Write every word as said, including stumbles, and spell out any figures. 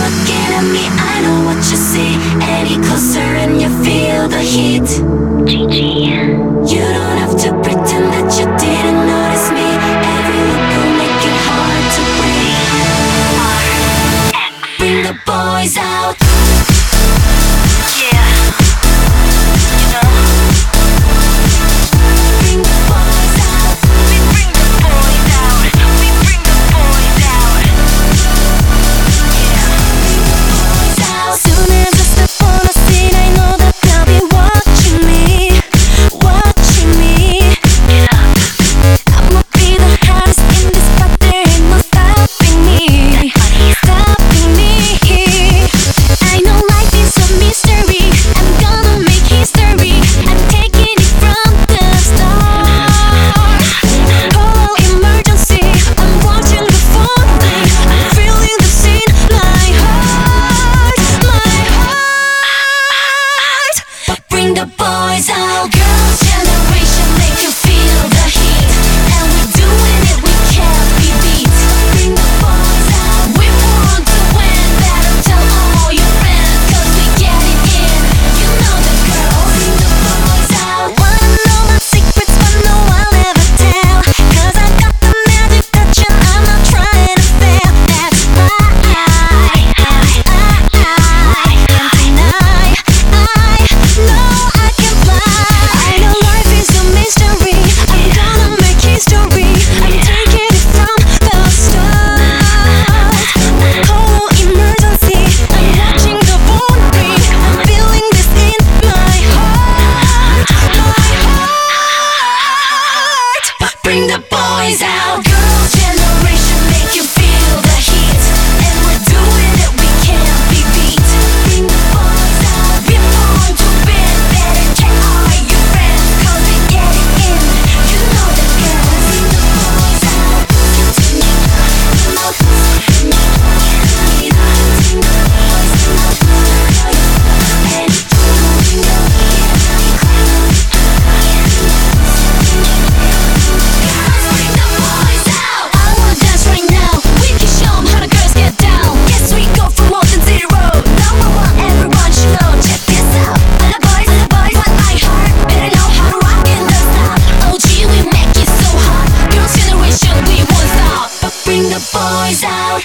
looking at me, I know what you see. Any closer and you feel the heat. G G. You don't have to pretend that you didn't notice me. Every look will make it hard to breathe. Bring the boys out. The boys out, girls' generation, make you feel the heat. And we're doing it, we can't be beat. Bring the boys out, we want to win. Better tell all your friends, cause we get it in. You know the girls. Bring the boys out. Wanna know my secrets, but no I'll never tell. Cause I got the magic touch and I'm not trying to fail. That's right, I, I, I, I can't deny. I know bring the boys out. Girls' generation, make you feel the heat. And we're doing it, we can't be beat. Bring the boys out, we're born to win. Better check all your friends, cause we get it in. You know the girls. Bring the boys out. Continue, you know, bring the boys out. And bring the Bring the boys out.